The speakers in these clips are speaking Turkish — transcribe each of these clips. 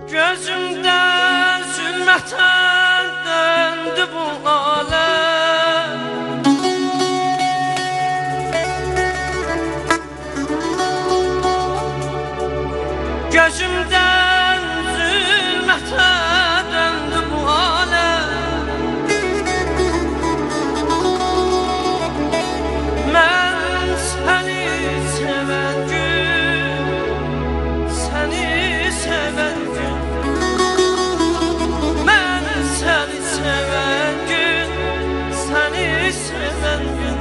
Gözümden zülmeten döndü bu alem. Gözümden zülmeten döndü bu alem. Ben seni seven gün, seni seven gün, ben seni seven gün, seni seven gün.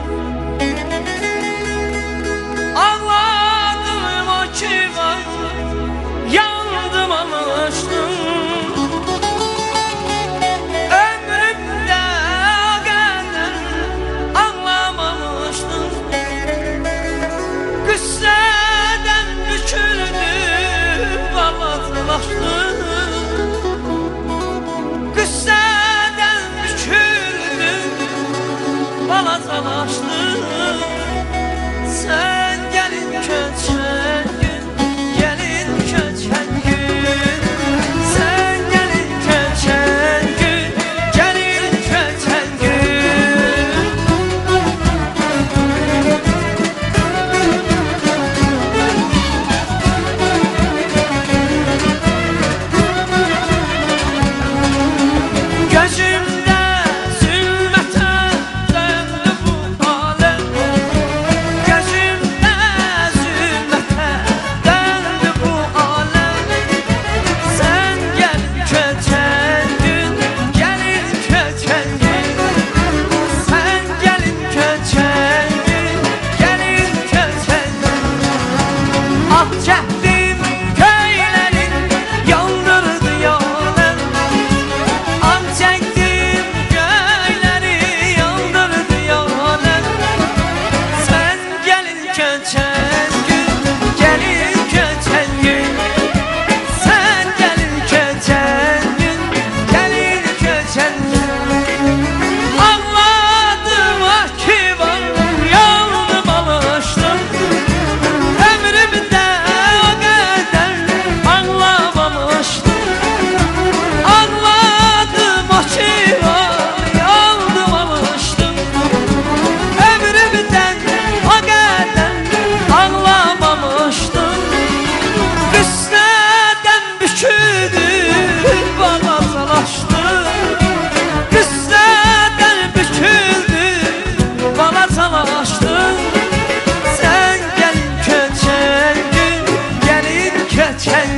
Ağladım o ki var, yandım alıştım. Ömrümde o kadar ağlamamıştım. Qüssədən büküldü, balazlaşdı. Qüssədən büküldü, balazlaşdı. Sen gelin köçen gün, gelin köçen gün. Sen gelin köçen gün, gelin köçen gün. Gözümde zülmete döndü bu alem. Gözümde zülmete döndü bu alem. Sen gelin köçen gün, gelin köçen gün. Sen gelin köçen gün, gelin köçen gün. Ah cəhdim köylərin yandırdı yolum. Ah çəkdim göyləri yandırdı yolum. Sen gelin köçen gün, gelin köçen gün. Sen gelin köçen gün, gelin köçen gün. Ağladım ah ki var, yandım alıştım. Ömrümde o kadar ağlamamıştım. Ağladım o ki var, yandım alıştım. Ömrümden o kadar ağlamamıştım. Qüssədən büküldü, balazlaşdı. Qüssədən büküldü, balazlaşdı. Sen gelin köçen gün, gelin köçen